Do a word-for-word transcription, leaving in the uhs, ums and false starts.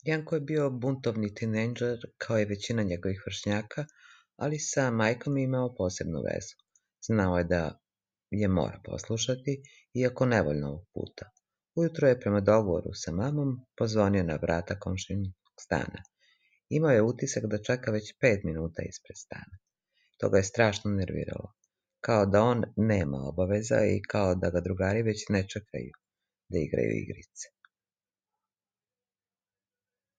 Janko je bio buntovni tinejdžer kao i većina njegovih vršnjaka, ali sa majkom je imao posebnu vezu. Znao je da je mora poslušati, iako nevoljno ovog puta. Ujutro je prema dogovoru sa mamom pozvonio na vrata komšinog stana. Imao je utisak da čeka već pet minuta ispred stana. To ga je strašno nerviralo. Kao da on nema obaveza i kao da ga drugari već ne čekaju da igraju igrice.